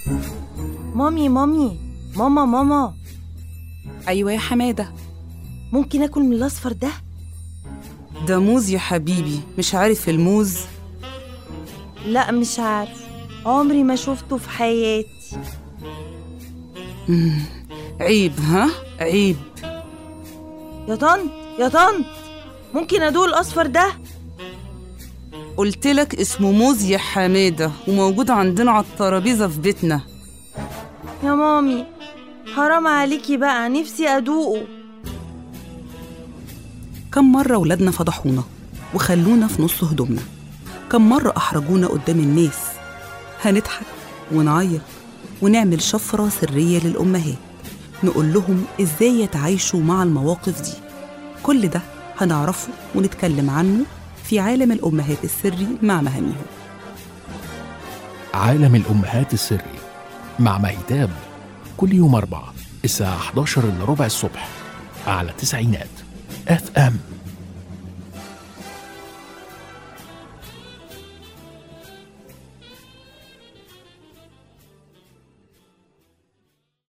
مامي ماما. أيوة يا حمادة. ممكن أكل من الأصفر ده؟ ده موز يا حبيبي، مش عارف الموز؟ لا مش عارف، عمري ما شفته في حياتي. عيب، ها؟ عيب. يا طنط ممكن أدوق الأصفر ده؟ قلتلك اسمه موز يا حمادة، وموجود عندنا على الترابيزة في بيتنا. يا مامي حرام عليكي بقى، نفسي أدوقه. كم مرة ولادنا فضحونا وخلونا في نص هدومنا، كم مرة أحرجونا قدام الناس. هنضحك ونعيط ونعمل شفرة سرية للأمهات، نقول لهم إزاي يتعايشوا مع المواقف دي. كل ده هنعرفه ونتكلم عنه في عالم الأمهات السري مع مهاميهم. عالم الأمهات السري مع مهتاب، كل يوم 4 الساعة 11:15 الصبح على 90 FM.